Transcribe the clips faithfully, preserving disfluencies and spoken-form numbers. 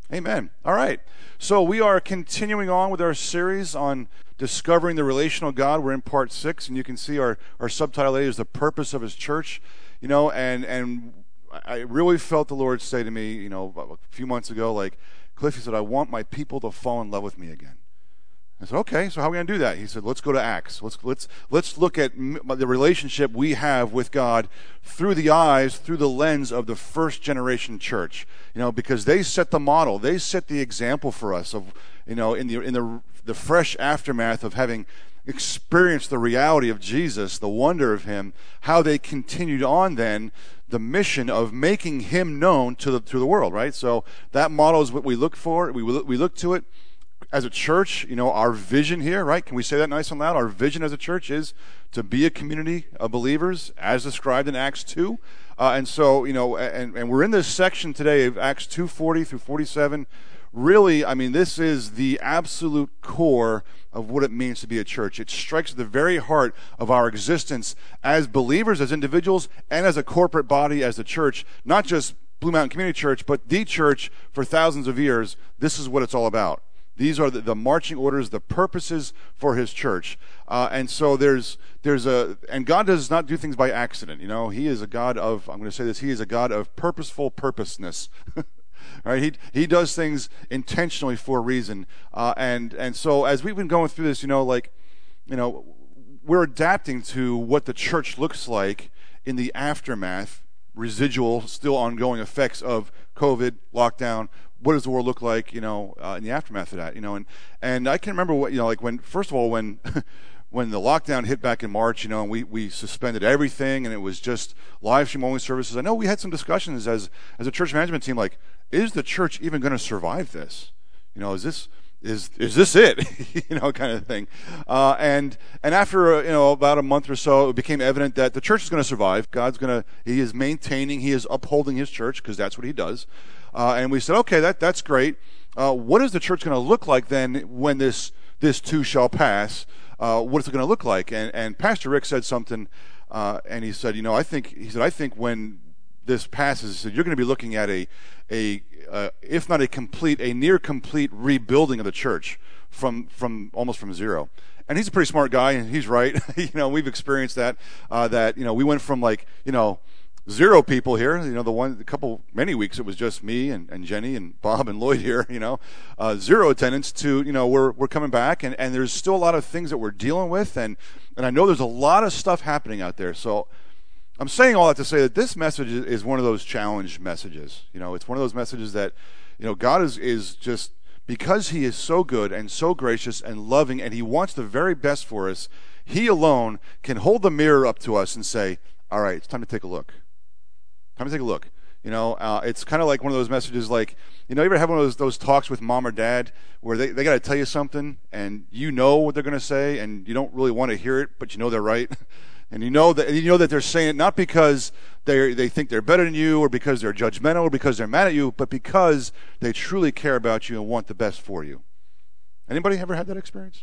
Amen. All right. So we are continuing on with our series on discovering the relational God. We're in part six, and you can see our, our subtitle is The Purpose of His Church. You know, and, and I really felt the Lord say to me, you know, a few months ago, like, Cliff, he said, I want my people to fall in love with me again. I said, okay, so how are we going to do that? He said, let's go to Acts. Let's let's let's look at the relationship we have with God through the eyes, through the lens of the first generation church. You know, because they set the model, they set the example for us of, you know, in the in the the fresh aftermath of having experienced the reality of Jesus, the wonder of Him, how they continued on then the mission of making Him known to the to the world, right? So that model is what we look for. We we look to it. As a church, you know, our vision here, right? Can we say that nice and loud? Our vision as a church is to be a community of believers as described in Acts two. Uh, and so, you know, and, and we're in this section today of Acts two forty through forty-seven. Really, I mean, this is the absolute core of what it means to be a church. It strikes at the very heart of our existence as believers, as individuals, and as a corporate body, as a church, not just Blue Mountain Community Church, but the church for thousands of years. This is what it's all about. These are the, the marching orders, the purposes for His church. Uh, and so there's there's a, and God does not do things by accident. You know, He is a God of, I'm going to say this, He is a God of purposeful purposeness. Right? He He does things intentionally for a reason. Uh, and and so as we've been going through this, you know, like, you know, we're adapting to what the church looks like in the aftermath, residual, still ongoing effects of COVID, lockdown. What does the world look like, you know, uh, in the aftermath of that, you know? And and I can remember what, you know, like when, first of all, when when the lockdown hit back in March, you know, and we, we suspended everything, and it was just live stream only services. I know we had some discussions as as a church management team, like, is the church even going to survive this? You know, is this is is this it? You know, kind of thing. Uh, and and after uh, you know about a month or so, it became evident that the church is going to survive. God's going to, He is maintaining, He is upholding His church, because that's what He does. Uh, and we said, okay, that that's great. Uh, what is the church going to look like then when this this too shall pass? Uh, what is it going to look like? And and Pastor Rick said something, uh, and he said, you know, I think he said, I think when this passes, he said, you're going to be looking at a a uh, if not a complete, a near complete rebuilding of the church from from almost from zero. And he's a pretty smart guy, and he's right. You know, we've experienced that. Uh, that you know, we went from like you know. Zero people here, you know, the one, a couple, many weeks it was just me and, and Jenny and Bob and Lloyd here, you know, uh, zero attendance to, you know, we're, we're coming back, and, and there's still a lot of things that we're dealing with, and, and I know there's a lot of stuff happening out there. So I'm saying all that to say that this message is one of those challenge messages. You know, it's one of those messages that, you know, God is, is just, because He is so good and so gracious and loving, and He wants the very best for us, He alone can hold the mirror up to us and say, all right, it's time to take a look. Time to take a look. You know, uh, it's kind of like one of those messages like, you know, you ever have one of those those talks with mom or dad where they, they got to tell you something and you know what they're going to say and you don't really want to hear it, but you know they're right. And you know that and you know that they're saying it not because they they think they're better than you or because they're judgmental or because they're mad at you, but because they truly care about you and want the best for you. Anybody ever had that experience?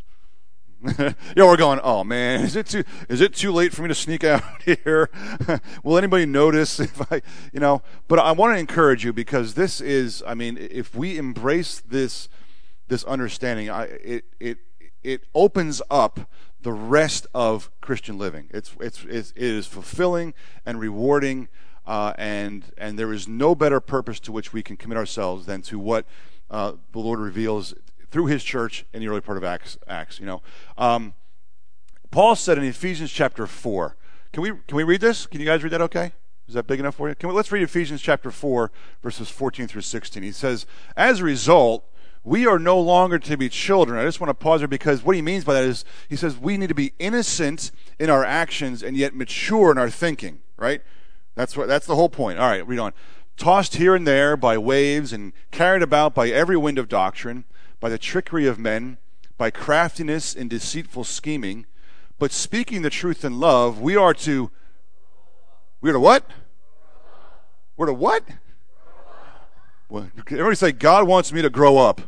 You know, we're going, oh man, is it too is it too late for me to sneak out here? Will anybody notice if I, you know? But I want to encourage you, because this is, I mean, if we embrace this this understanding, I, it it it opens up the rest of Christian living. It's it's, it's it is fulfilling and rewarding, uh, and and there is no better purpose to which we can commit ourselves than to what uh, the Lord reveals through His church in the early part of Acts. Acts, you know, um, Paul said in Ephesians chapter four. Can we can we read this? Can you guys read that? Okay, is that big enough for you? Can we? Let's read Ephesians chapter four, verses fourteen through sixteen. He says, "As a result, we are no longer to be children." I just want to pause there, because what he means by that is he says we need to be innocent in our actions and yet mature in our thinking. Right? That's what. That's the whole point. All right, read on. "Tossed here and there by waves and carried about by every wind of doctrine, by the trickery of men, by craftiness and deceitful scheming, but speaking the truth in love, we are to, we are to what? We're to what? Well, everybody say, God wants me to grow up.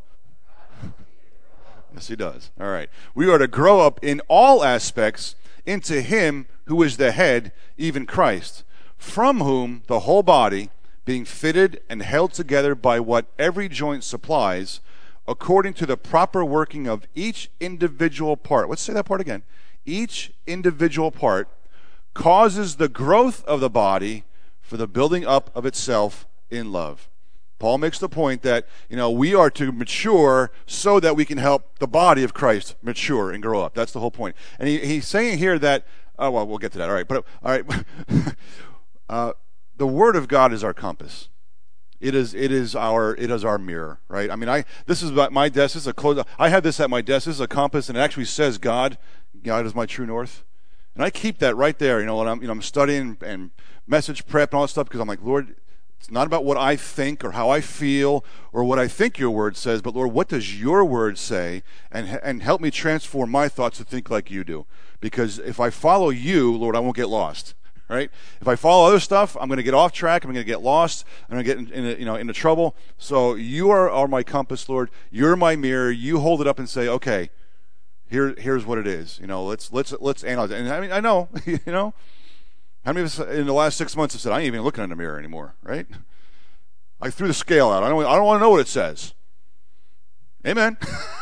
Yes, He does. All right. We are to grow up in all aspects into Him who is the head, even Christ, from whom the whole body, being fitted and held together by what every joint supplies, according to the proper working of each individual part. Let's say that part again. Each individual part causes the growth of the body for the building up of itself in love. Paul makes the point that, you know, we are to mature so that we can help the body of Christ mature and grow up. That's the whole point. And he, he's saying here that, oh, well, we'll get to that. All right. But, all right. uh, the Word of God is our compass. It is, it is our, it is our mirror, right? I mean, I, this is my desk. This is a close, I have this at my desk. This is a compass, and it actually says God. God is my true north. And I keep that right there, you know, when I'm, you know, I'm studying and message prep and all that stuff, because I'm like, Lord, it's not about what I think or how I feel or what I think your word says, but Lord, what does your word say? And and help me transform my thoughts to think like you do. Because if I follow you, Lord, I won't get lost, right? If I follow other stuff, I'm going to get off track. I'm going to get lost. I'm going to get in, in, you know, into trouble. So you are, are my compass, Lord. You're my mirror. You hold it up and say, okay, here here's what it is. You know, let's let's let's analyze it. And I mean, I know, you know. How many of us in the last six months have said, I ain't even looking in the mirror anymore, right? I threw the scale out. I don't, I don't want to know what it says. Amen.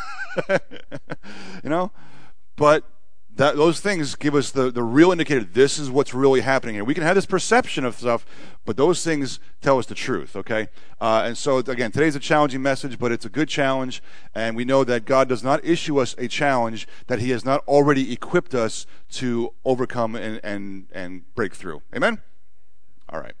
You know? But that, those things give us the, the real indicator. This is what's really happening here. We can have this perception of stuff, but those things tell us the truth, okay? Uh, and so, again, today's a challenging message, but it's a good challenge, and we know that God does not issue us a challenge that he has not already equipped us to overcome and, and, and break through. Amen? All right.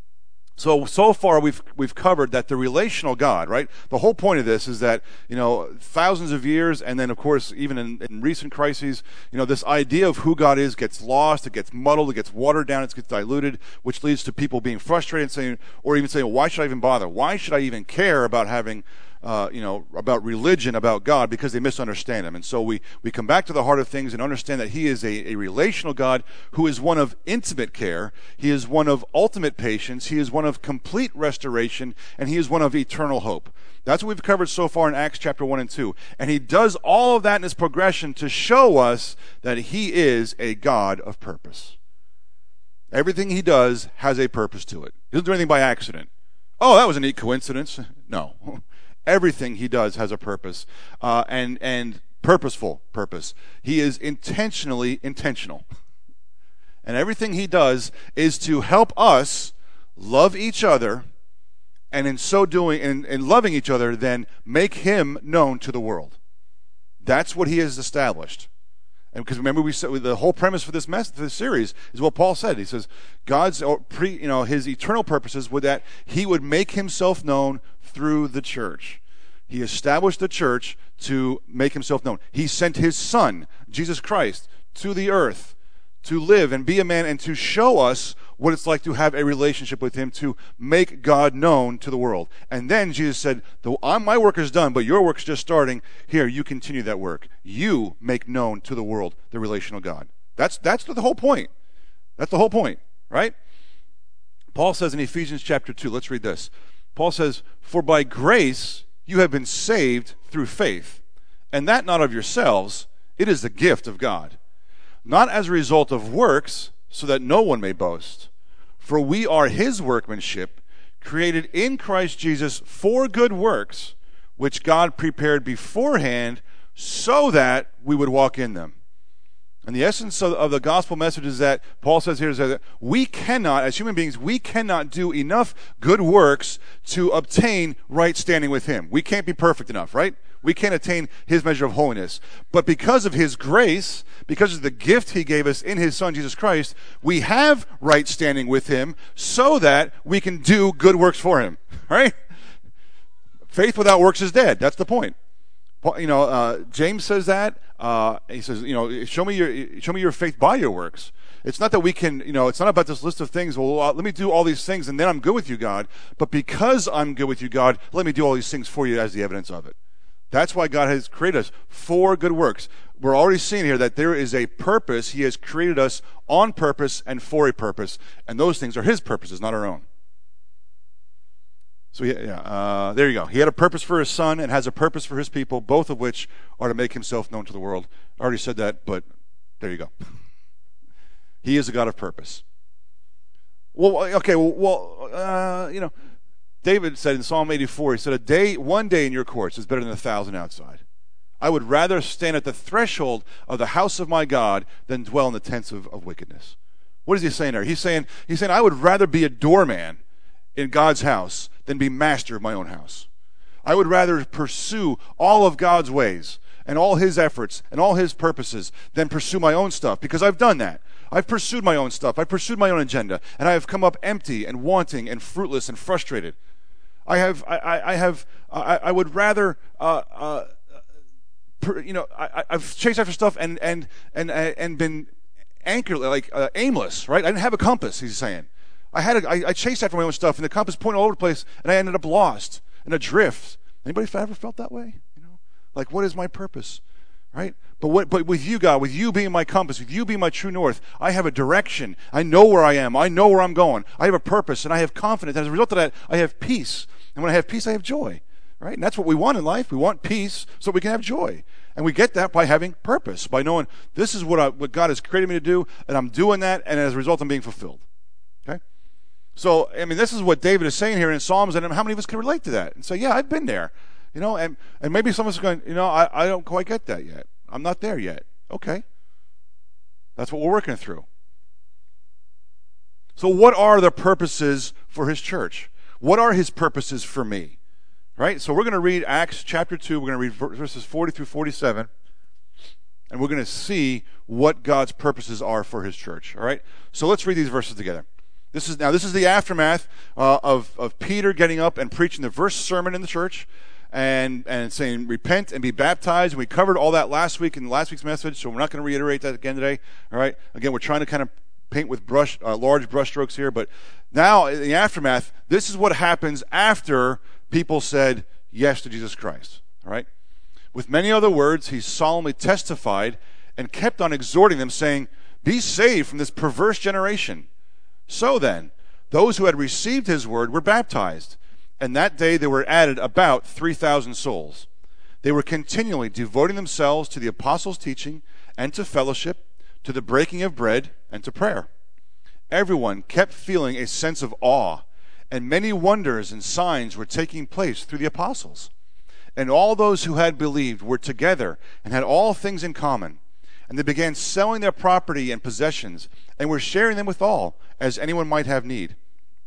So, so far we've we've covered that the relational God, right? The whole point of this is that, you know, thousands of years, and then, of course, even in, in recent crises, you know, this idea of who God is gets lost, it gets muddled, it gets watered down, it gets diluted, which leads to people being frustrated and saying, or even saying, why should I even bother? Why should I even care about having Uh, you know, about religion, about God, because they misunderstand him. And so we, we come back to the heart of things and understand that he is a, a relational God who is one of intimate care. He is one of ultimate patience. He is one of complete restoration, and he is one of eternal hope. That's what we've covered so far in Acts chapter one and two. And he does all of that in his progression to show us that he is a God of purpose. Everything he does has a purpose to it. He doesn't do anything by accident. Oh, that was a neat coincidence. No. Everything he does has a purpose, uh, and and purposeful purpose. He is intentionally intentional. And everything he does is to help us love each other, and in so doing, and, and loving each other, then make him known to the world. That's what he has established. And because remember, we said the whole premise for this mess, for this series, is what Paul said. He says God's pre, you know, his eternal purposes were that he would make himself known through the church. He established the church to make himself known. He sent his son, Jesus Christ, to the earth to live and be a man and to show us what it's like to have a relationship with him, to make God known to the world. And then Jesus said, though my work is done, but your work's just starting, here, you continue that work. You make known to the world the relational God. That's, that's the whole point. That's the whole point, right? Paul says in Ephesians chapter two, let's read this. Paul says, for by grace you have been saved through faith, and that not of yourselves, it is the gift of God, not as a result of works, so that no one may boast. For we are his workmanship, created in Christ Jesus for good works, which God prepared beforehand so that we would walk in them. And the essence of, of the gospel message is that Paul says here is that we cannot, as human beings, we cannot do enough good works to obtain right standing with him. We can't be perfect enough, right? We can't attain his measure of holiness. But because of his grace, because of the gift he gave us in his son, Jesus Christ, we have right standing with him so that we can do good works for him, right? Faith without works is dead. That's the point. You know, uh, James says that. Uh, he says, you know, show me your show me your faith by your works. It's not that we can, you know, it's not about this list of things. Well, uh, let me do all these things and then I'm good with you, God. But because I'm good with you, God, let me do all these things for you as the evidence of it. That's why God has created us for good works. We're already seeing here that there is a purpose. He has created us on purpose and for a purpose. And those things are his purposes, not our own. So yeah, uh, there you go. He had a purpose for his son and has a purpose for his people, both of which are to make himself known to the world. I already said that, but there you go. He is a God of purpose. Well, okay, well, well uh, you know, David said in Psalm eighty-four, he said, a day, one day in your courts is better than a thousand outside. I would rather stand at the threshold of the house of my God than dwell in the tents of, of wickedness. What is he saying there? He's saying, he's saying, I would rather be a doorman in God's house than be master of my own house. I would rather pursue all of God's ways and all his efforts and all his purposes than pursue my own stuff, because I've done that. I've pursued my own stuff. I've pursued my own agenda, and I have come up empty and wanting and fruitless and frustrated. I have, I, I, I have, I, I would rather, uh, uh, per, you know, I, I've chased after stuff and and and and been anchored, like uh, aimless, right? I didn't have a compass. He's saying, I had, a, I, I chased after my own stuff, and the compass pointed all over the place, and I ended up lost and adrift. Anybody ever felt that way? You know, like, what is my purpose, right? But what, but with you, God, with you being my compass, with you being my true north, I have a direction. I know where I am. I know where I'm going. I have a purpose, and I have confidence. As a result of that, I have peace. And when I have peace, I have joy, right? And that's what we want in life. We want peace so we can have joy. And we get that by having purpose, by knowing this is what, I, what God has created me to do, and I'm doing that, and as a result, I'm being fulfilled. Okay? So, I mean, this is what David is saying here in Psalms, and how many of us can relate to that and say, yeah, I've been there. You know, and, and maybe some of us are going, you know, I, I don't quite get that yet. I'm not there yet. Okay. That's what we're working through. So what are the purposes for his church? What are his purposes for me? Right? So we're going to read Acts chapter two. We're going to read verses forty through forty-seven. And we're going to see what God's purposes are for his church. All right? So let's read these verses together. This is now this is the aftermath uh, of, of Peter getting up and preaching the first sermon in the church. And, and saying, repent and be baptized. And we covered all that last week in last week's message, so we're not going to reiterate that again today. All right? Again, we're trying to kind of paint with brush, uh, large brush strokes here. But now, in the aftermath, this is what happens after people said yes to Jesus Christ. All right? With many other words, he solemnly testified and kept on exhorting them, saying, be saved from this perverse generation. So then, those who had received his word were baptized. And that day there were added about three thousand souls. They were continually devoting themselves to the apostles' teaching and to fellowship, to the breaking of bread, and to prayer. Everyone kept feeling a sense of awe, and many wonders and signs were taking place through the apostles. And all those who had believed were together and had all things in common. And they began selling their property and possessions, and were sharing them with all, as anyone might have need.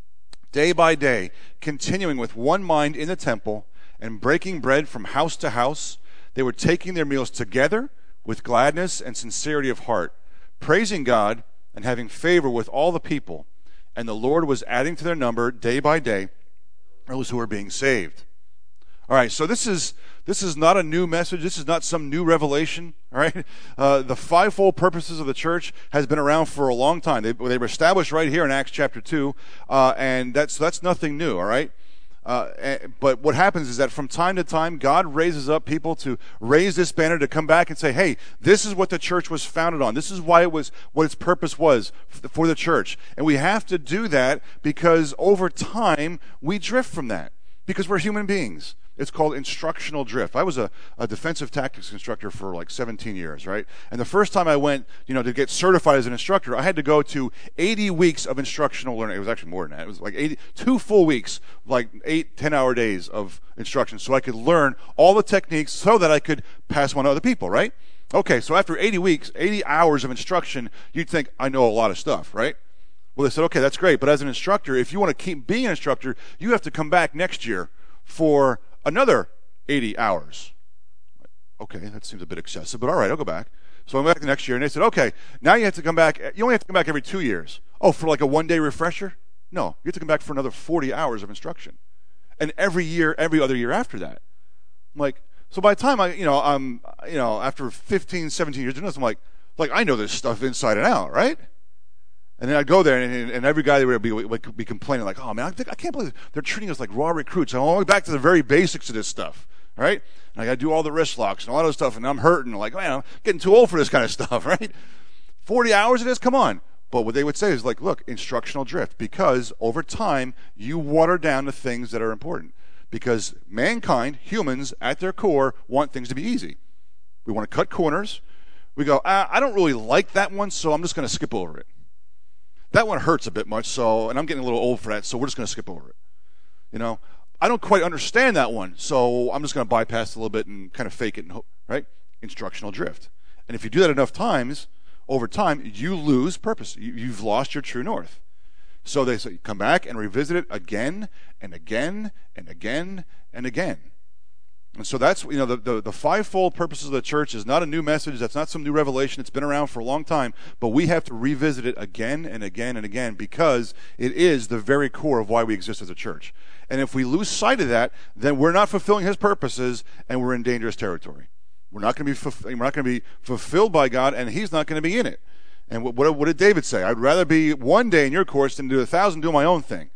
Day by day, continuing with one mind in the temple and breaking bread from house to house, they were taking their meals together with gladness and sincerity of heart, praising God and having favor with all the people. And the Lord was adding to their number day by day those who were being saved. All right, so this is this is not a new message. This is not some new revelation. All right, uh, the fivefold purposes of the church has been around for a long time. They, they were established right here in Acts chapter two, uh, and that's that's nothing new. All right, uh, but what happens is that from time to time, God raises up people to raise this banner to come back and say, "Hey, this is what the church was founded on. This is why it was what its purpose was for the church." And we have to do that because over time we drift from that because we're human beings. It's called instructional drift. I was a, a defensive tactics instructor for like seventeen years, right? And the first time I went, you know, to get certified as an instructor, I had to go to eighty weeks of instructional learning. It was actually more than that. It was like eighty, two full weeks, like eight, ten-hour days of instruction, so I could learn all the techniques so that I could pass on to other people, right? Okay, so after eighty weeks, eighty hours of instruction, you'd think, I know a lot of stuff, right? Well, they said, okay, that's great, but as an instructor, if you want to keep being an instructor, you have to come back next year for another eighty hours. Okay, that seems a bit excessive, but all right, I'll go back. So I went back the next year, and they said, okay, now you have to come back. You only have to come back every two years. Oh, for like a one-day refresher? No, you have to come back for another forty hours of instruction. And every year, every other year after that. I'm like, so by the time I, you know, I'm, you know, after fifteen, seventeen years doing this, I'm like, like I know this stuff inside and out, right? And then I'd go there, and, and every guy would be, would be complaining, like, oh, man, I, think, I can't believe they're treating us like raw recruits. I'm all back to the very basics of this stuff, right? And I got to do all the wrist locks and all that other stuff, and I'm hurting. Like, man, I'm getting too old for this kind of stuff, right? forty hours of this? Come on. But what they would say is, like, look, instructional drift, because over time, you water down the things that are important. Because mankind, humans, at their core, want things to be easy. We want to cut corners. We go, ah, I don't really like that one, so I'm just going to skip over it. that one hurts a bit much, so, and I'm getting a little old for that, so we're just going to skip over it. You know, I don't quite understand that one, so I'm just going to bypass it a little bit and kind of fake it, and hope, right? Instructional drift. And if you do that enough times, over time, you lose purpose. You, you've lost your true north. So they say, come back and revisit it again and again and again and again. And so that's, you know, the, the, the fivefold purposes of the church is not a new message. That's not some new revelation. It's been around for a long time. But we have to revisit it again and again and again because it is the very core of why we exist as a church. And if we lose sight of that, then we're not fulfilling his purposes and we're in dangerous territory. We're not going to be fulf- we're not going to be fulfilled by God, and he's not going to be in it. And what, what, what did David say? I'd rather be one day in your course than do a thousand doing my own thing.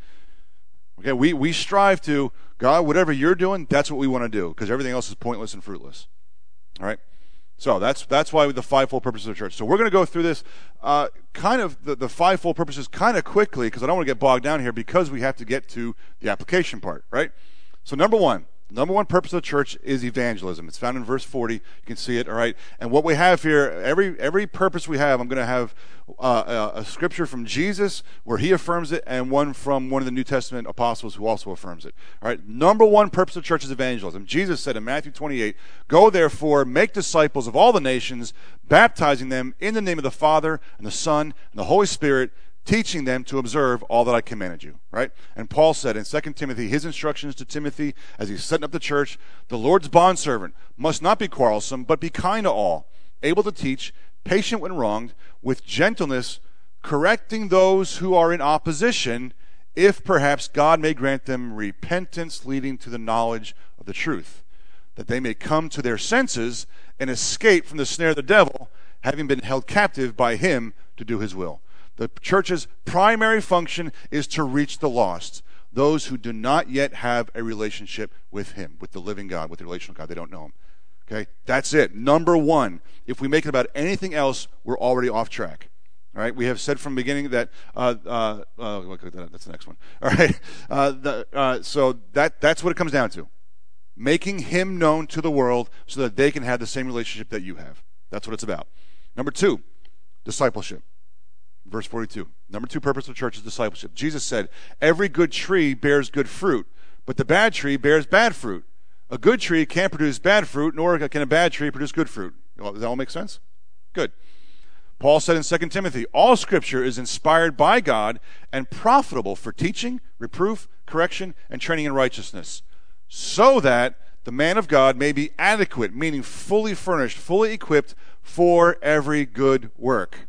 Okay, we, we strive to, God, whatever you're doing, that's what we want to do, because everything else is pointless and fruitless. All right? So that's that's why the fivefold purposes of the church. So we're going to go through this uh, kind of, the, the fivefold purposes kind of quickly, because I don't want to get bogged down here, because we have to get to the application part, right? So number one, number one purpose of the church is evangelism. It's found in verse forty. You can see it, all right? And what we have here, every every purpose we have, I'm going to have uh, a, a scripture from Jesus where he affirms it, and one from one of the New Testament apostles who also affirms it. All right? Number one purpose of the church is evangelism. Jesus said in Matthew twenty-eight, "Go therefore, make disciples of all the nations, baptizing them in the name of the Father and the Son and the Holy Spirit, teaching them to observe all that I commanded you," right? And Paul said in Second Timothy, his instructions to Timothy as he's setting up the church, "The Lord's bondservant must not be quarrelsome, but be kind to all, able to teach, patient when wronged, with gentleness, correcting those who are in opposition, if perhaps God may grant them repentance leading to the knowledge of the truth, that they may come to their senses and escape from the snare of the devil, having been held captive by him to do his will." The church's primary function is to reach the lost, those who do not yet have a relationship with him, with the living God, with the relational God. They don't know him. Okay? That's it. Number one. If we make it about anything else, we're already off track. All right? We have said from the beginning that, uh, uh, uh, that's the next one. All right? Uh, the, uh, so that that's what it comes down to. Making him known to the world so that they can have the same relationship that you have. That's what it's about. Number two, discipleship. Verse forty-two. Number two purpose of the church is discipleship. Jesus said, "Every good tree bears good fruit, but the bad tree bears bad fruit. A good tree can't produce bad fruit, nor can a bad tree produce good fruit." Does that all make sense? Good. Paul said in Second Timothy, "All Scripture is inspired by God and profitable for teaching, reproof, correction, and training in righteousness, so that the man of God may be adequate," meaning fully furnished, fully equipped for every good work.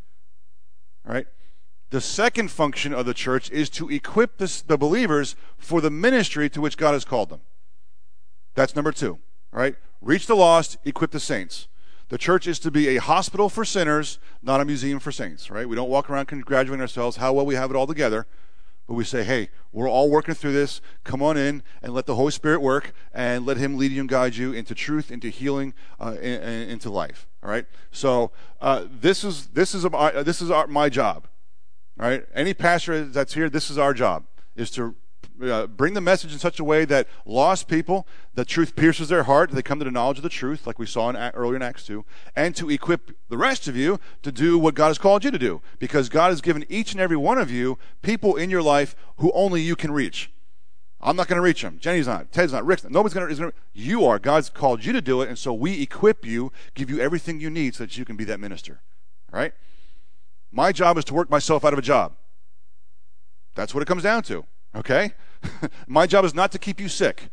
All right? The second function of the church is to equip this, the believers for the ministry to which God has called them. That's number two. All right? Reach the lost, equip the saints. The church is to be a hospital for sinners, not a museum for saints. Right? We don't walk around congratulating ourselves how well we have it all together, but we say, hey, we're all working through this. Come on in and let the Holy Spirit work, and let him lead you and guide you into truth, into healing, uh, in, in, into life. All right. So uh, this is this is a, this is our, my job. All right. Any pastor that's here, this is our job: is to uh, bring the message in such a way that lost people, the truth pierces their heart, they come to the knowledge of the truth, like we saw in, earlier in Acts two, and to equip the rest of you to do what God has called you to do, because God has given each and every one of you people in your life who only you can reach. I'm not going to reach them. Jenny's not. Ted's not. Rick's not. Nobody's going to. You are. God's called you to do it, and so we equip you, give you everything you need so that you can be that minister. All right? My job is to work myself out of a job. That's what it comes down to. Okay? My job is not to keep you sick.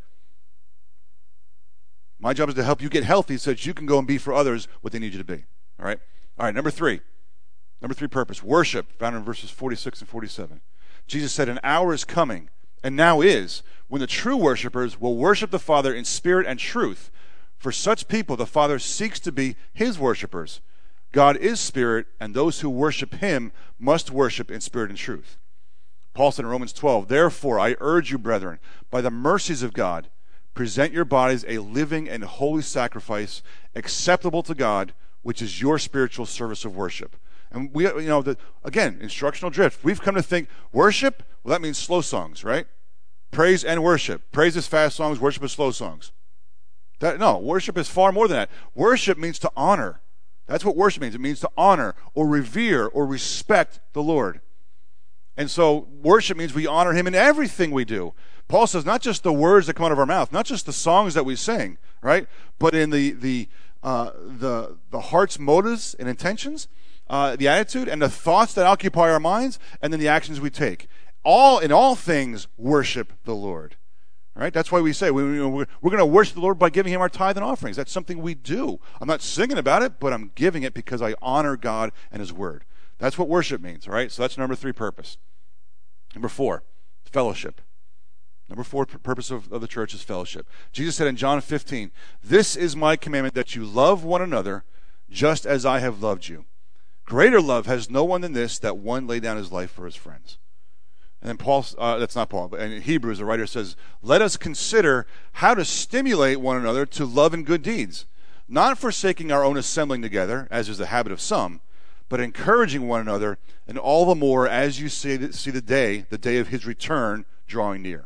My job is to help you get healthy so that you can go and be for others what they need you to be. All right? All right, number three. Number three purpose. Worship, found in verses forty-six and forty-seven. Jesus said, "An hour is coming, and now is, when the true worshipers will worship the Father in spirit and truth. For such people, the Father seeks to be his worshipers. God is spirit, and those who worship him must worship in spirit and truth." Paul said in Romans twelve, "Therefore, I urge you, brethren, by the mercies of God, present your bodies a living and holy sacrifice, acceptable to God, which is your spiritual service of worship." And we, you know, the, again, instructional drift. We've come to think worship, well, that means slow songs, right? Praise and worship. Praise is fast songs, worship is slow songs. That, no, worship is far more than that. Worship means to honor. That's what worship means. It means to honor or revere or respect the Lord. And so worship means we honor him in everything we do. Paul says not just the words that come out of our mouth, not just the songs that we sing, right? But in the the uh, the the heart's motives and intentions, uh, the attitude and the thoughts that occupy our minds, and then the actions we take. All in all things, worship the Lord. All right? That's why we say we, you know, we're, we're going to worship the Lord by giving him our tithe and offerings. That's something we do. I'm not singing about it, but I'm giving it because I honor God and his word. That's what worship means, all right? So that's number three purpose. Number four, fellowship. Number four purpose of, of the church is fellowship. Jesus said in John fifteen, "This is my commandment, that you love one another just as I have loved you. Greater love has no one than this, that one lay down his life for his friends." And then Paul, uh, that's not Paul, but in Hebrews, the writer says, "Let us consider how to stimulate one another to love and good deeds, not forsaking our own assembling together, as is the habit of some, but encouraging one another, and all the more as you see, see the day, the day of his return drawing near."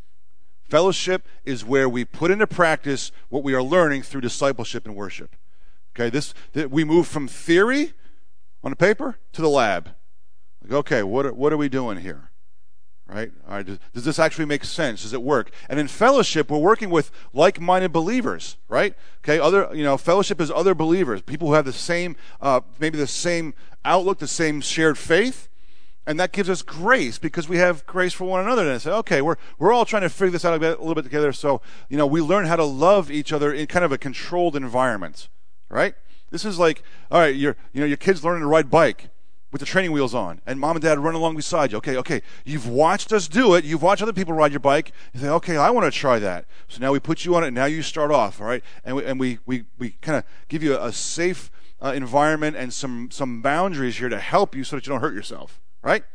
Fellowship is where we put into practice what we are learning through discipleship and worship. Okay, this th- we move from theory on the paper to the lab. Like, okay, what are, what are we doing here? Right? All right. Does, does this actually make sense? Does it work? And in fellowship, we're working with like-minded believers, right? Okay. Other, you know, fellowship is other believers, people who have the same, uh, maybe the same outlook, the same shared faith, and that gives us grace because we have grace for one another. And I say, okay, we're we're all trying to figure this out a, bit, a little bit together. So, you know, we learn how to love each other in kind of a controlled environment, right? This is like, all right, you're, you know, your kid's learning to ride bike with the training wheels on, and mom and dad run along beside you. Okay, okay, you've watched us do it. You've watched other people ride your bike. You say, okay, I want to try that. So now we put you on it, and now you start off, all right? And we, and we, we, we kind of give you a, a safe uh, environment and some, some boundaries here to help you so that you don't hurt yourself, right?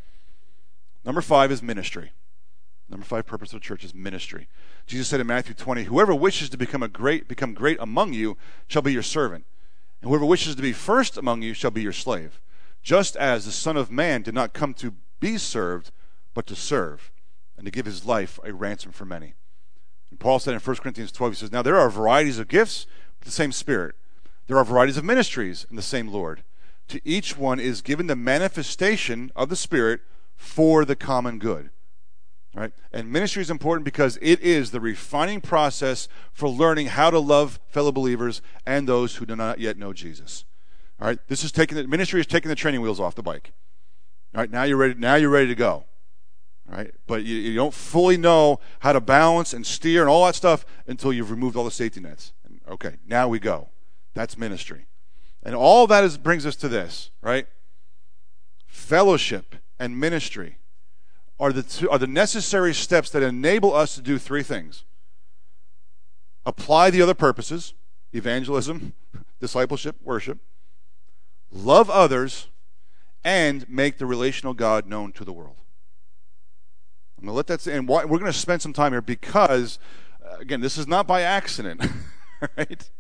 Number five is ministry. Number five purpose of the church is ministry. Jesus said in Matthew twenty, "Whoever wishes to become a great, become great among you shall be your servant, and whoever wishes to be first among you shall be your slave. Just as the Son of Man did not come to be served, but to serve, and to give his life a ransom for many." And Paul said in First Corinthians twelve, he says, "Now there are varieties of gifts, but the same Spirit. There are varieties of ministries, and the same Lord. To each one is given the manifestation of the Spirit for the common good." Right? And ministry is important because it is the refining process for learning how to love fellow believers and those who do not yet know Jesus. All right, this is taking the ministry is taking the training wheels off the bike. All right, now you're ready. Now you're ready to go. All right, but you, you don't fully know how to balance and steer and all that stuff until you've removed all the safety nets. And, okay, now we go. That's ministry, and all that is brings us to this. Right, fellowship and ministry are the two, are the necessary steps that enable us to do three things: apply the other purposes, evangelism, discipleship, worship, love others, and make the relational God known to the world. I'm going to let that say, and why, we're going to spend some time here because, uh, again, this is not by accident, right?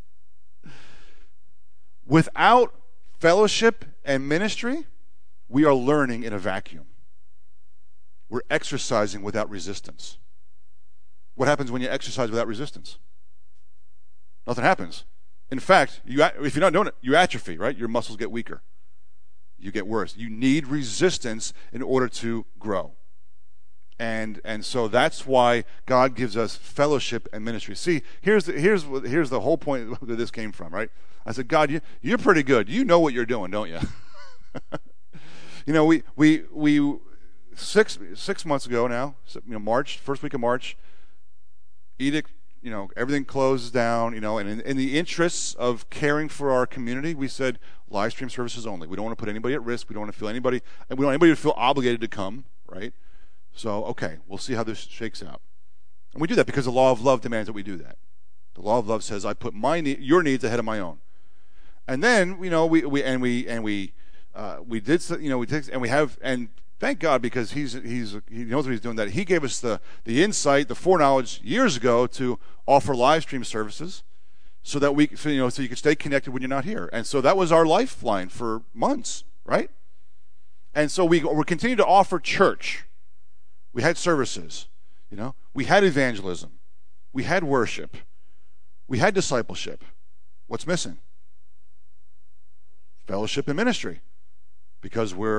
Without fellowship and ministry, we are learning in a vacuum. We're exercising without resistance. What happens when you exercise without resistance? Nothing happens. In fact, you, if you're not doing it, you atrophy, right? Your muscles get weaker. You get worse. You need resistance in order to grow. And and so that's why God gives us fellowship and ministry. See, here's the, here's here's the whole point that this came from, right? I said, God, you, you're pretty good. You know what you're doing, don't you? you know, we we we six six months ago now, you know, March, first week of March, edict. You know, everything closes down, you know, and in, in the interests of caring for our community, we said live stream services only. We don't want to put anybody at risk. We don't want to feel anybody, and we don't want anybody to feel obligated to come, right? So, okay, we'll see how this shakes out. And we do that because the law of love demands that we do that. The law of love says, I put my need, your needs ahead of my own. And then, you know, we, we and we and we uh, we did, you know, we did, and we have, and thank God, because he's he's he knows what he's doing. That he gave us the the insight, the foreknowledge years ago to offer live stream services, so that we, so, you know, so you can stay connected when you're not here. And so that was our lifeline for months, right? And so we we continue to offer church. We had services, you know, we had evangelism, we had worship, we had discipleship. What's missing? Fellowship and ministry, because we're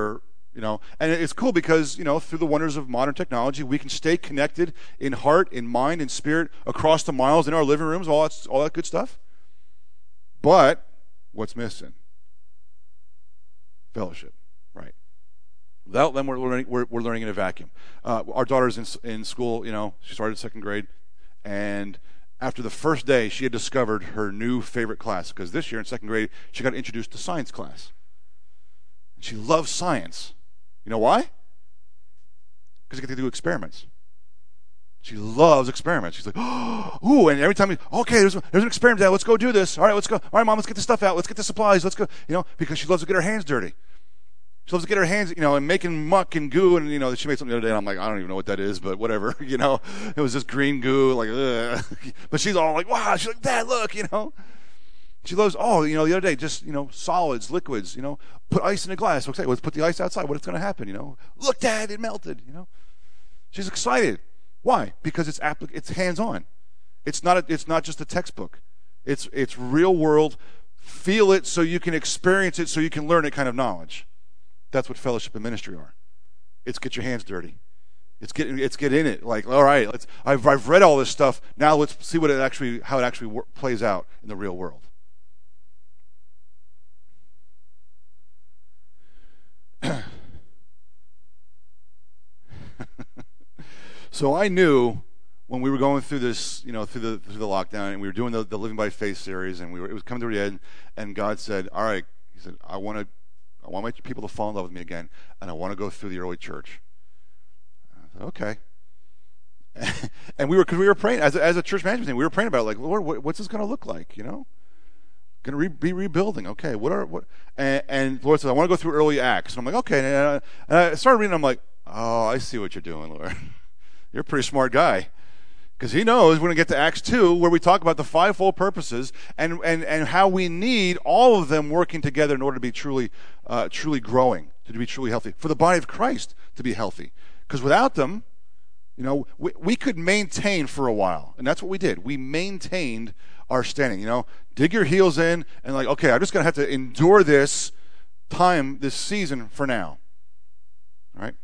You know, and it's cool because, you know, through the wonders of modern technology, we can stay connected in heart, in mind, in spirit across the miles in our living rooms, all that, all that good stuff. But what's missing? Fellowship, right? Without them, we're learning, we're, we're learning in a vacuum. Uh, our daughter's in, in school, you know, she started second grade, and after the first day, she had discovered her new favorite class, because this year in second grade, she got introduced to science class. And she loves science. You know why? Because you get to do experiments. She loves experiments. She's like, oh, ooh, and every time, okay, there's, there's an experiment, Dad, let's go do this. All right, let's go. All right, Mom, let's get the stuff out. Let's get the supplies. Let's go. You know, because she loves to get her hands dirty. She loves to get her hands, you know, and making muck and goo, and, you know, she made something the other day, and I'm like, I don't even know what that is, but whatever, you know. It was just green goo, like, ugh. But she's all like, wow. She's like, Dad, look, you know. She loves, oh, you know, the other day, just, you know, solids, liquids, you know, put ice in a glass. Okay, let's put the ice outside. What's going to happen, you know? Look, Dad, it melted, you know? She's excited. Why? Because it's applic- it's hands-on. It's not a, it's not just a textbook. It's it's real world. Feel it so you can experience it, so you can learn it kind of knowledge. That's what fellowship and ministry are. It's get your hands dirty. It's get it's get in it. Like, all right, let's. I've I've read all this stuff. Now let's see what it actually how it actually wor- plays out in the real world. So I knew when we were going through this, you know, through the through the lockdown, and we were doing the, the Living by Faith series, and we were it was coming to the end, and God said, "All right," He said, "I want to, I want my people to fall in love with me again, and I want to go through the early church." I said, okay. And we were because we were praying as a, as a church management team, we were praying about it, like, Lord, what, what's this going to look like? You know, going to re- be rebuilding. Okay, what are what? And, and Lord said, "I want to go through early Acts," and I'm like, okay. And I, and I started reading. I'm like, oh, I see what you're doing, Lord. You're a pretty smart guy. Because he knows we're going to get to Acts two, where we talk about the fivefold purposes and, and, and how we need all of them working together in order to be truly uh, truly growing, to be truly healthy, for the body of Christ to be healthy. Because without them, you know, we, we could maintain for a while. And that's what we did. We maintained our standing, you know. Dig your heels in and like, okay, I'm just going to have to endure this time, this season for now. All right?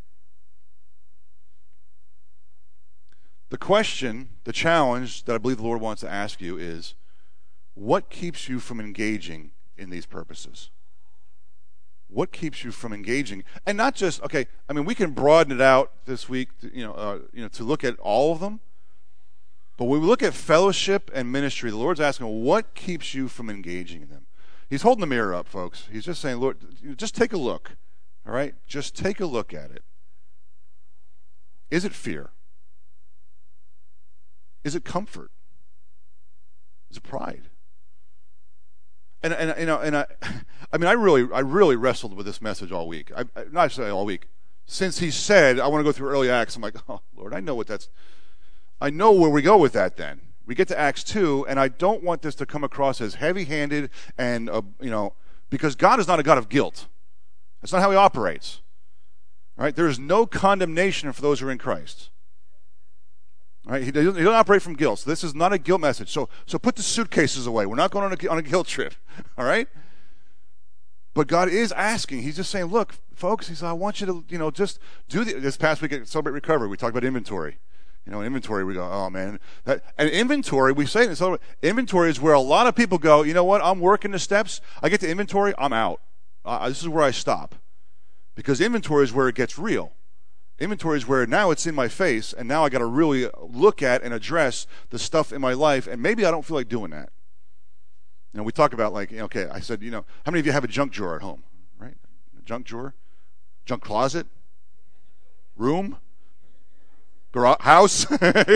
The question, the challenge that I believe the Lord wants to ask you is, what keeps you from engaging in these purposes? What keeps you from engaging? And not just, okay, I mean, we can broaden it out this week, to, you know, uh, you know, to look at all of them. But when we look at fellowship and ministry, the Lord's asking, what keeps you from engaging in them? He's holding the mirror up, folks. He's just saying, Lord, just take a look, all right? Just take a look at it. Is it fear? Is it comfort? Is it pride? And and you know, and I, I mean, I really, I really wrestled with this message all week. I, I not say all week. Since he said, "I want to go through early Acts," I'm like, "Oh Lord, I know what that's. I know where we go with that." Then we get to Acts two, and I don't want this to come across as heavy-handed and uh, you know, because God is not a God of guilt. That's not how He operates. All right, there is no condemnation for those who are in Christ. Right? He doesn't, he doesn't operate from guilt. So this is not a guilt message. So so put the suitcases away. We're not going on a, on a guilt trip. All right? But God is asking. He's just saying, look, folks, he said, I want you to, you know, just do the, this past week at Celebrate Recovery, we talked about inventory. You know, inventory, we go, oh, man. That, and inventory, we say in Celebrate, inventory is where a lot of people go, you know what, I'm working the steps. I get to inventory, I'm out. Uh, this is where I stop. Because inventory is where it gets real. Inventory is where now it's in my face, and now I got to really look at and address the stuff in my life, and maybe I don't feel like doing that. You know, we talk about like, okay, I said, you know, how many of you have a junk drawer at home, right? A junk drawer, junk closet, room, garage, house,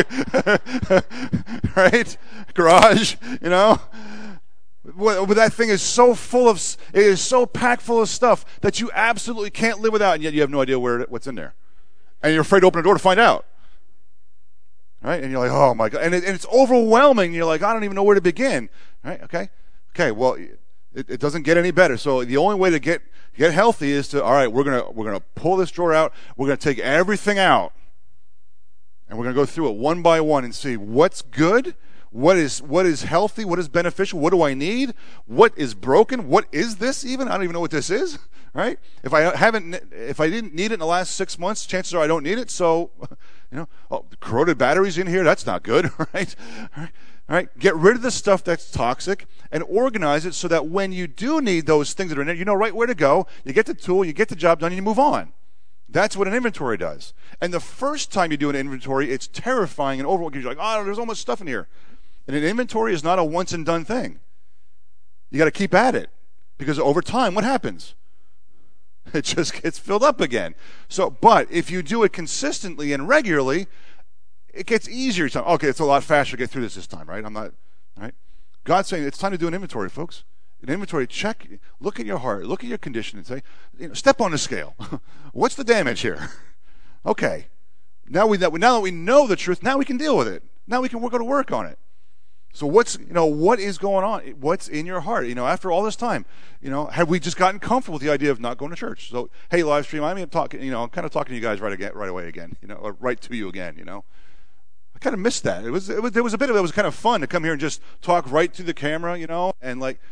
right? Garage, you know. Well, that thing is so full of, it is so packed full of stuff that you absolutely can't live without, and yet you have no idea where what's in there. And you're afraid to open the door to find out. Right? And you're like, oh my God. And, it, and it's overwhelming. You're like, I don't even know where to begin. Right? Okay? Okay, well, it, it doesn't get any better. So the only way to get get healthy is to, all right, we're gonna we're gonna pull this drawer out, we're gonna take everything out, and we're gonna go through it one by one and see what's good, What is what is healthy? What is beneficial? What do I need? What is broken? What is this even? I don't even know what this is, right? If I haven't, if I didn't need it in the last six months, chances are I don't need it. So, you know, oh, corroded batteries in here, that's not good, right? All right. All right, get rid of the stuff that's toxic and organize it so that when you do need those things that are in it, you know right where to go. You get the tool, you get the job done, and you move on. That's what an inventory does. And the first time you do an inventory, it's terrifying and overwhelming because you're like, oh, there's so much stuff in here. And an inventory is not a once and done thing. You got to keep at it because over time, what happens? It just gets filled up again. So, but if you do it consistently and regularly, it gets easier. Okay, it's a lot faster to get through this this time, right? I'm not, right? God's saying it's time to do an inventory, folks. An inventory, check, look at your heart, look at your condition and say, you know, step on the scale. What's the damage here? Okay. Now we, now that we know the truth, now we can deal with it. Now we can work, go to work on it. So what's, you know, what is going on? What's in your heart? You know, after all this time, you know, have we just gotten comfortable with the idea of not going to church? So, hey, live stream, I'm talking, you know, I'm kind of talking to you guys right again, right away again, you know, or right to you again, you know. I kind of missed that. It was, it was, there was a bit of it. It was kind of fun to come here and just talk right to the camera, you know, and like,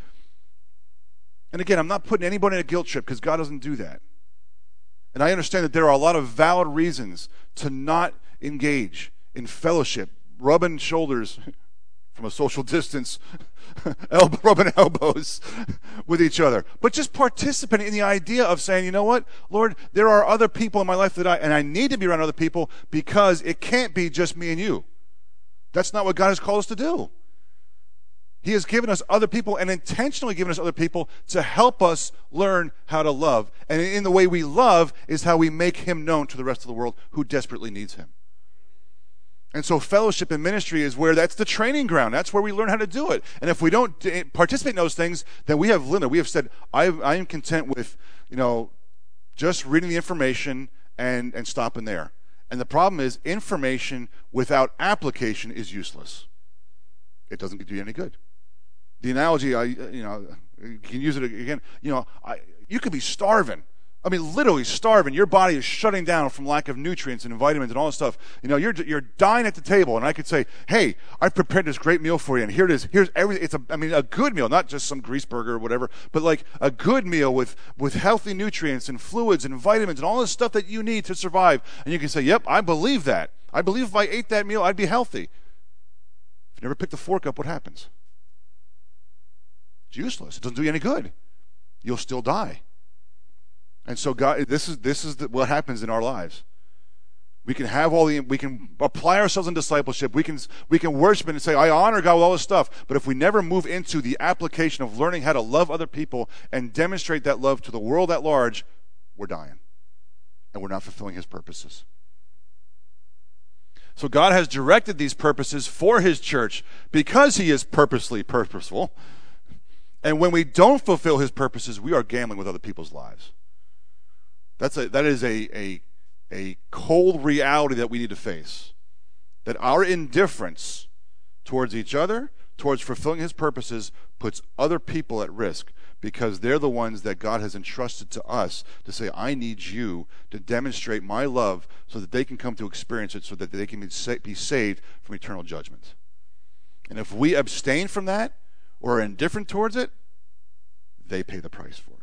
and again, I'm not putting anybody in a guilt trip because God doesn't do that. And I understand that there are a lot of valid reasons to not engage in fellowship, rubbing shoulders from a social distance, elbow, rubbing elbows with each other. But just participating in the idea of saying, you know what, Lord, there are other people in my life that I, and I need to be around other people because it can't be just me and you. That's not what God has called us to do. He has given us other people and intentionally given us other people to help us learn how to love. And in the way we love is how we make him known to the rest of the world who desperately needs him. And so fellowship and ministry is where that's the training ground. That's where we learn how to do it. And if we don't participate in those things, then we have limit. We have said, I, I am content with, you know, just reading the information and, and stopping there. And the problem is information without application is useless. It doesn't do you any good. The analogy, I, you know, you can use it again. You know, I, you could be starving. I mean, literally starving. Your body is shutting down from lack of nutrients and vitamins and all this stuff. You know, you're you're dying at the table, and I could say, "Hey, I've prepared this great meal for you, and here it is. Here's everything. It's a, I mean, a good meal, not just some grease burger or whatever, but like a good meal with with healthy nutrients and fluids and vitamins and all this stuff that you need to survive." And you can say, "Yep, I believe that. I believe if I ate that meal, I'd be healthy." If you never pick the fork up, what happens? It's useless. It doesn't do you any good. You'll still die. And so God, this is this is the, what happens in our lives. We can have all the, we can apply ourselves in discipleship. We can we can worship and say, I honor God with all this stuff. But if we never move into the application of learning how to love other people and demonstrate that love to the world at large, we're dying, and we're not fulfilling His purposes. So God has directed these purposes for His church because He is purposely purposeful. And when we don't fulfill His purposes, we are gambling with other people's lives. That's a, that is a, a, a cold reality that we need to face. That our indifference towards each other, towards fulfilling His purposes, puts other people at risk because they're the ones that God has entrusted to us to say, I need you to demonstrate my love so that they can come to experience it, so that they can be saved from eternal judgment. And if we abstain from that or are indifferent towards it, they pay the price for it.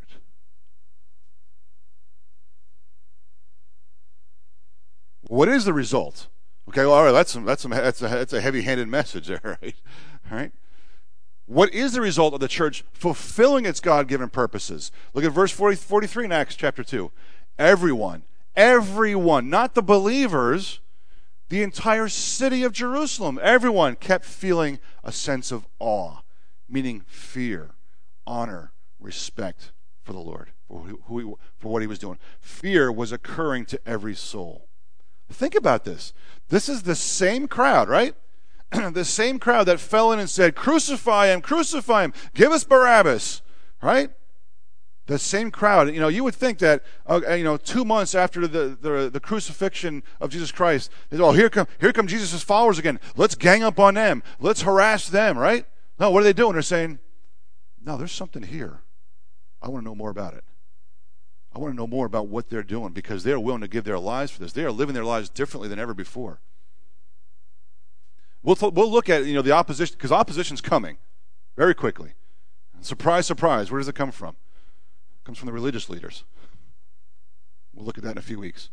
What is the result? Okay, well, all right, that's some, that's some, that's a, that's a heavy-handed message there, right? All right. What is the result of the church fulfilling its God-given purposes? Look at verse forty, forty-three in Acts chapter two. Everyone, everyone, not the believers, the entire city of Jerusalem, everyone kept feeling a sense of awe, meaning fear, honor, respect for the Lord, for, who he, for what He was doing. Fear was occurring to every soul. Think about this. This is the same crowd, right? The same crowd that fell in and said, crucify him, crucify him, give us Barabbas, right? The same crowd. You know, you would think that, uh, you know, two months after the, the, the crucifixion of Jesus Christ, oh, here come, here come Jesus' followers again. Let's gang up on them. Let's harass them, right? No, what are they doing? They're saying, no, there's something here. I want to know more about it. I want to know more about what they're doing because they're willing to give their lives for this. They are living their lives differently than ever before. We'll, th- we'll look at, you know, the opposition, because opposition's coming very quickly. Surprise, surprise, where does it come from? It comes from the religious leaders. We'll look at that in a few weeks.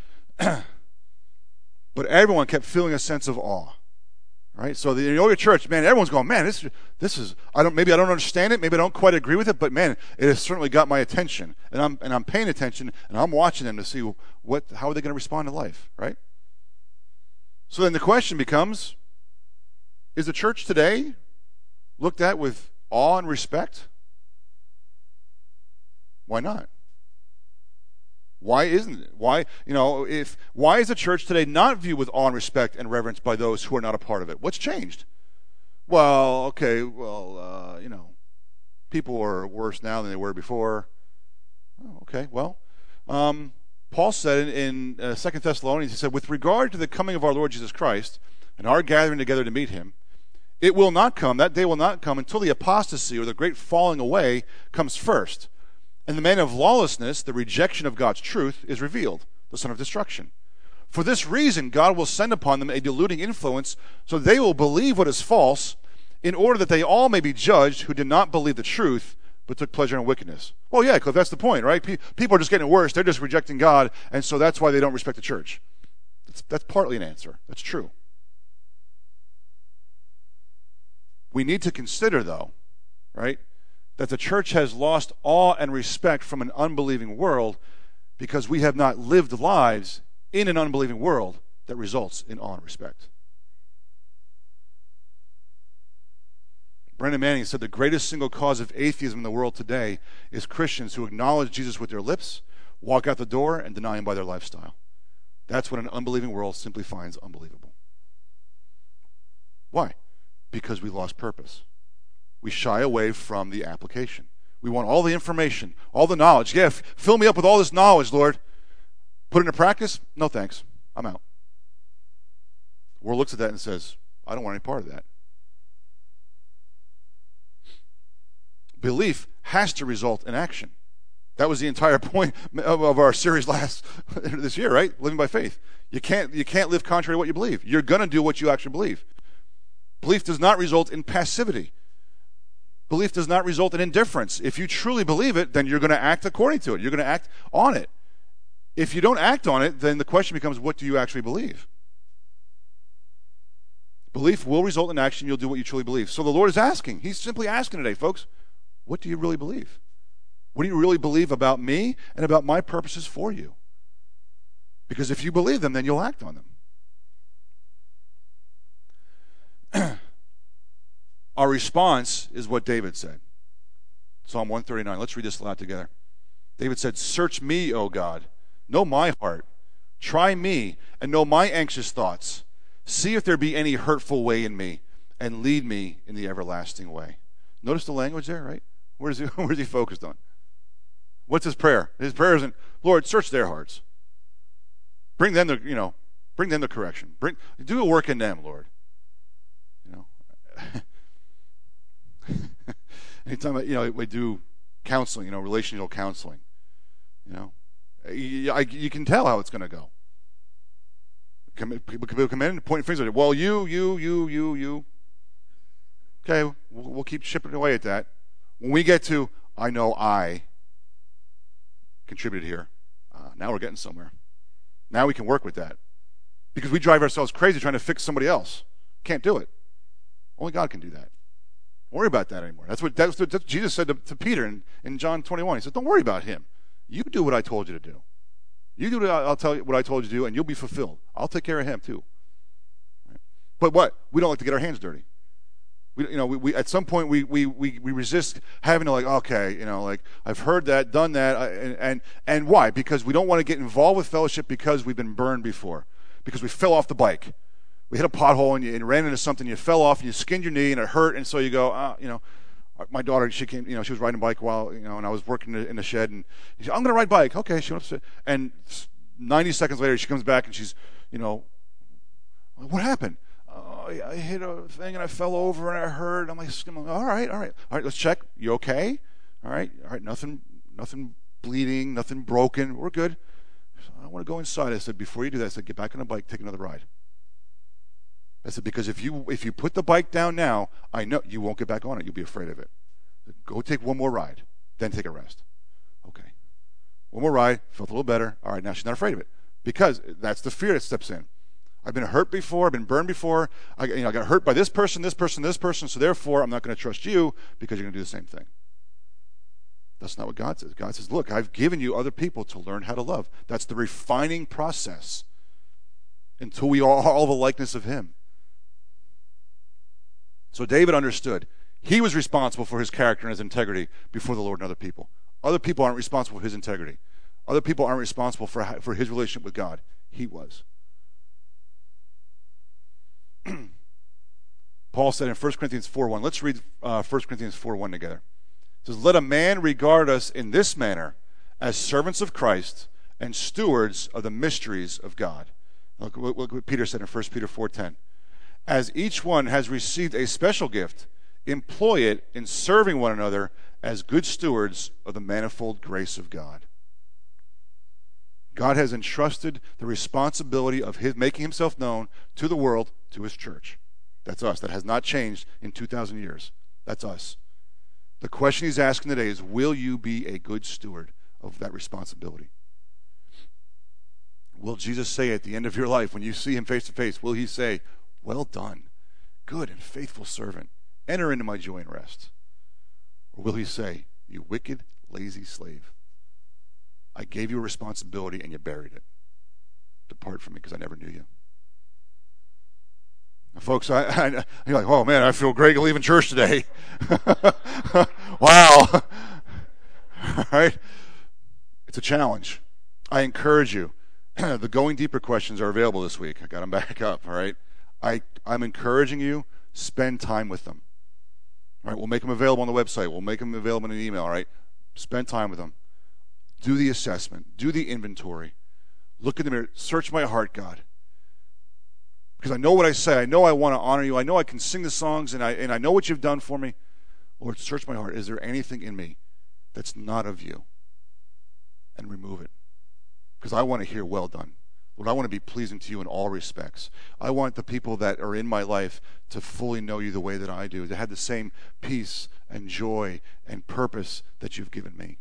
But everyone kept feeling a sense of awe. Right? So the yoga church, man, everyone's going, man, this this is I don't maybe I don't understand it, maybe I don't quite agree with it, but man, it has certainly got my attention. And I'm and I'm paying attention and I'm watching them to see what how are they going to respond to life, right? So then the question becomes, is the church today looked at with awe and respect? Why not? Why isn't it? Why, you know, if why is the church today not viewed with awe and respect and reverence by those who are not a part of it? What's changed? Well, okay, well, uh, you know, people are worse now than they were before. Oh, okay, well, um, Paul said in, in uh, Second Thessalonians, he said, with regard to the coming of our Lord Jesus Christ and our gathering together to meet him, it will not come, that day will not come until the apostasy or the great falling away comes first. And the man of lawlessness, the rejection of God's truth, is revealed, the son of destruction. For this reason, God will send upon them a deluding influence, so they will believe what is false, in order that they all may be judged who did not believe the truth, but took pleasure in wickedness. Well, yeah, Cliff, that's the point, right? People are just getting worse. They're just rejecting God, and so that's why they don't respect the church. That's, that's partly an answer. That's true. We need to consider, though, right, that the church has lost awe and respect from an unbelieving world because we have not lived lives in an unbelieving world that results in awe and respect. Brennan Manning said the greatest single cause of atheism in the world today is Christians who acknowledge Jesus with their lips, walk out the door, and deny him by their lifestyle. That's what an unbelieving world simply finds unbelievable. Why? Because we lost purpose. We shy away from the application. We want all the information, all the knowledge. Yeah, f- fill me up with all this knowledge, Lord. Put it into practice? No thanks. I'm out. The world looks at that and says, I don't want any part of that. Belief has to result in action. That was the entire point of, of our series last this year, right? Living by faith. You can't you can't live contrary to what you believe. You're going to do what you actually believe. Belief does not result in passivity. Belief does not result in indifference. If you truly believe it, then you're going to act according to it. You're going to act on it. If you don't act on it, then the question becomes, what do you actually believe? Belief will result in action. You'll do what you truly believe. So the Lord is asking. He's simply asking today, folks, what do you really believe? What do you really believe about me and about my purposes for you? Because if you believe them, then you'll act on them. Our response is what David said. Psalm one thirty-nine. Let's read this aloud together. David said, search me, O God. Know my heart. Try me and know my anxious thoughts. See if there be any hurtful way in me and lead me in the everlasting way. Notice the language there, right? Where's he, where's he focused on? What's his prayer? His prayer isn't, Lord, search their hearts. Bring them the, you know, bring them the correction. Bring, do a work in them, Lord. You know. Anytime, you know, we do counseling, you know, relational counseling, you know, you, I, you can tell how it's going to go. People come in and point fingers at it. Well, you, you, you, you, you. Okay, we'll, we'll keep chipping away at that. When we get to, I know I contributed here, uh, now we're getting somewhere. Now we can work with that. Because we drive ourselves crazy trying to fix somebody else. Can't do it. Only God can do that. Don't worry about that anymore. That's what, that's what Jesus said to, to Peter in, in John twenty-one. He said, don't worry about him. You do what I told you to do. You do what I'll tell you what I told you to do, and you'll be fulfilled. I'll take care of him too. Right? But what? We don't like to get our hands dirty. We, you know, we, we at some point we, we we we resist having to like, okay, you know, like I've heard that, done that, uh, and and and why? Because we don't want to get involved with fellowship because we've been burned before, because we fell off the bike. We hit a pothole and you and ran into something. You fell off and you skinned your knee and it hurt. And so you go, uh, you know, my daughter, she came, you know, she was riding a bike while, you know, and I was working in the shed. And she said, I'm going to ride bike. Okay, she went upstairs. And ninety seconds later, she comes back and she's, you know, what happened? Oh, I hit a thing and I fell over and I hurt. I'm like, all right, all right, all right. Let's check. You okay? All right, all right. Nothing, nothing bleeding, nothing broken. We're good. I want to go inside. I said, before you do that, I said, get back on the bike, take another ride. I said, because if you if you put the bike down now, I know you won't get back on it. You'll be afraid of it. Go take one more ride, then take a rest. Okay. One more ride, felt a little better. All right, now she's not afraid of it. Because that's the fear that steps in. I've been hurt before, I've been burned before. I, you know, I got hurt by this person, this person, this person, so therefore I'm not going to trust you because you're going to do the same thing. That's not what God says. God says, look, I've given you other people to learn how to love. That's the refining process until we are all the likeness of him. So David understood. He was responsible for his character and his integrity before the Lord and other people. Other people aren't responsible for his integrity. Other people aren't responsible for, for his relationship with God. He was. Paul said in First Corinthians four one, let's read uh, First Corinthians four one together. It says, let a man regard us in this manner as servants of Christ and stewards of the mysteries of God. Look, look what Peter said in First Peter four ten. As each one has received a special gift, employ it in serving one another as good stewards of the manifold grace of God. God has entrusted the responsibility of his making himself known to the world, to his church. That's us. That has not changed in two thousand years. That's us. The question he's asking today is, will you be a good steward of that responsibility? Will Jesus say at the end of your life, when you see him face to face, will he say, well done, good and faithful servant, enter into my joy and rest? Or will he say, you wicked, lazy slave, I gave you a responsibility and you buried it. Depart from me because I never knew you. Now, folks, I, I, you're like, oh man, I feel great leaving church today. Wow. All right. It's a challenge. I encourage you. The Going Deeper questions are available this week. I got them back up. All right. I, I'm encouraging you, spend time with them. All right. We'll make them available on the website. We'll make them available in an email. All right. Spend time with them. Do the assessment. Do the inventory. Look in the mirror. Search my heart, God. Because I know what I say. I know I want to honor you. I know I can sing the songs, and I and I know what you've done for me. Lord, search my heart. Is there anything in me that's not of you? And remove it. Because I want to hear, well done. Lord, I want to be pleasing to you in all respects. I want the people that are in my life to fully know you the way that I do, to have the same peace and joy and purpose that you've given me.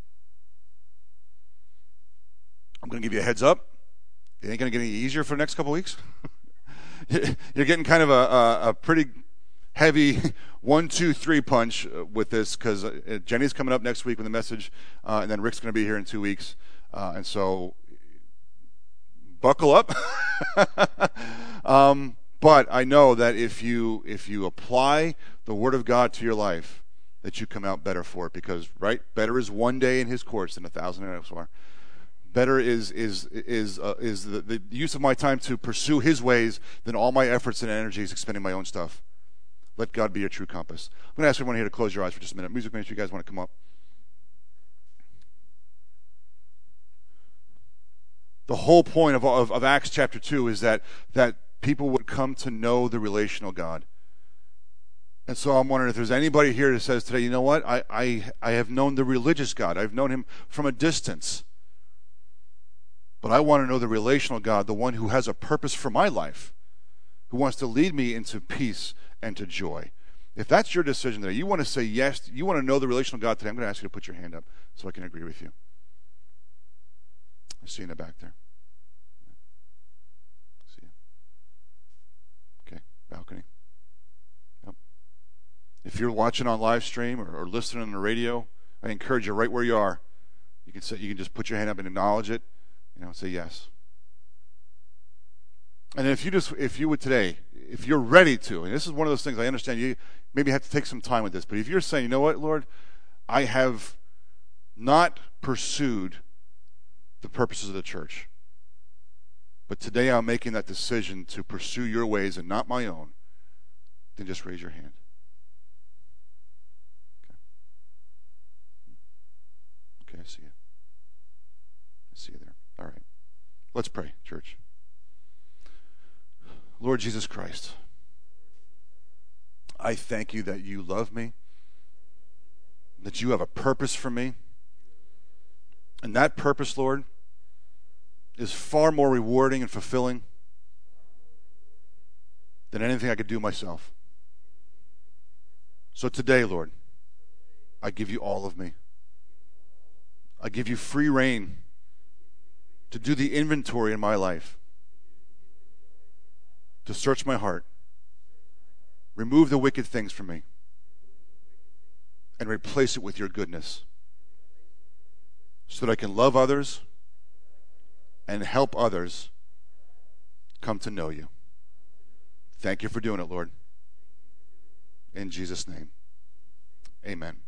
I'm going to give you a heads up. It ain't going to get any easier for the next couple weeks. You're getting kind of a, a, a pretty heavy one, two, three punch with this because uh, Jenny's coming up next week with a message, uh, and then Rick's going to be here in two weeks. Uh, and so buckle up. um, but I know that if you if you apply the Word of God to your life, that you come out better for it because, right, better is one day in his courts than a thousand elsewhere. Better is is is uh, is the, the use of my time to pursue his ways than all my efforts and energies expending my own stuff. Let God be your true compass. I'm going to ask everyone here to close your eyes for just a minute. Music ministry, you guys want to come up? The whole point of, of, of Acts chapter two is that that people would come to know the relational God. And so I'm wondering if there's anybody here that says today, you know what? I I, I have known the religious God. I've known him from a distance. But I want to know the relational God, the one who has a purpose for my life, who wants to lead me into peace and to joy. If that's your decision today, you want to say yes, you want to know the relational God today, I'm going to ask you to put your hand up so I can agree with you. I see you in the back there. I see you. Okay, balcony. Yep. If you're watching on live stream or, or listening on the radio, I encourage you right where you are. You can say, you can just put your hand up and acknowledge it. You know, say yes. And if you just, if you would today, if you're ready to, and this is one of those things I understand you maybe have to take some time with this, but if you're saying, you know what, Lord, I have not pursued the purposes of the church, but today I'm making that decision to pursue your ways and not my own, then just raise your hand. Okay. Okay, I see you. I see you there. All right. Let's pray, church. Lord Jesus Christ, I thank you that you love me, that you have a purpose for me. And that purpose, Lord, is far more rewarding and fulfilling than anything I could do myself. So today, Lord, I give you all of me. I give you free rein to do the inventory in my life, to search my heart, remove the wicked things from me, and replace it with your goodness, so that I can love others and help others come to know you. Thank you for doing it, Lord. In Jesus' name, amen.